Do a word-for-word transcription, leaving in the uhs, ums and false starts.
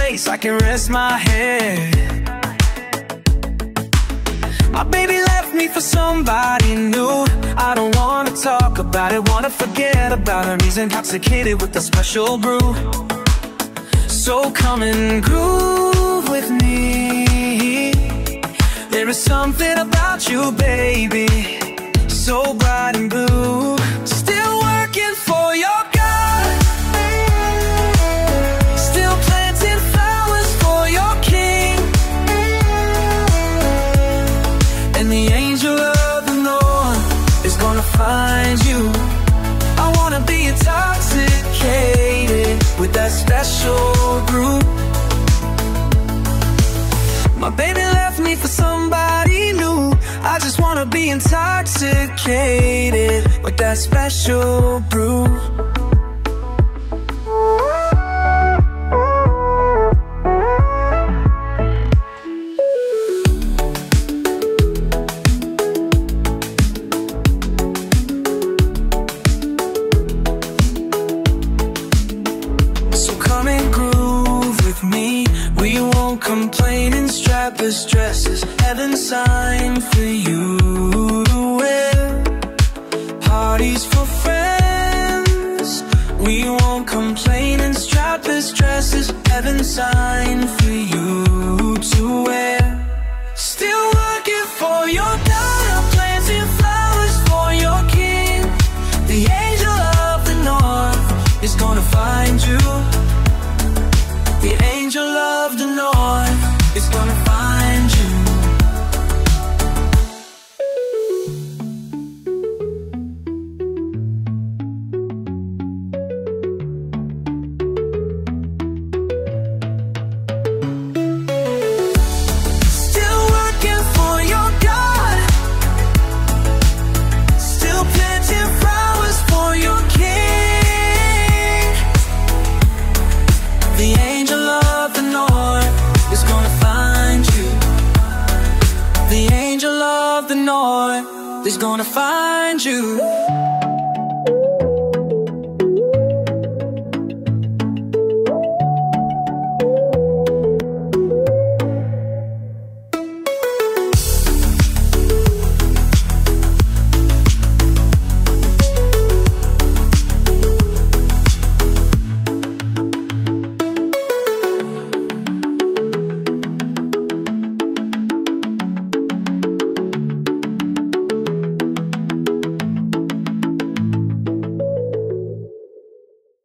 place I can rest my head. My baby left me for somebody new. I don't wanna talk about it, wanna forget about her. He's intoxicated with a special brew. So come and groove with me. There is something about you, baby, so bright and blue. Still working for your God, still planting flowers for your King. And the angel of the north is gonna find you. I wanna be intoxicated with that special brew. My baby left me for somebody new. I just wanna be intoxicated with that special brew. So come and groove with me. We won't complain in strapless dresses. Heaven's sign for you to wear. Parties for friends. We won't complain in strapless dresses. Heaven's sign for you to wear. Still working for your God. I'm planting flowers for your King. The angel of the north is gonna find you. The angel of the north is gonna find you. Still working for your God, still planting flowers for your King. The angel of the north is gonna find you. The angel of the north is gonna find you.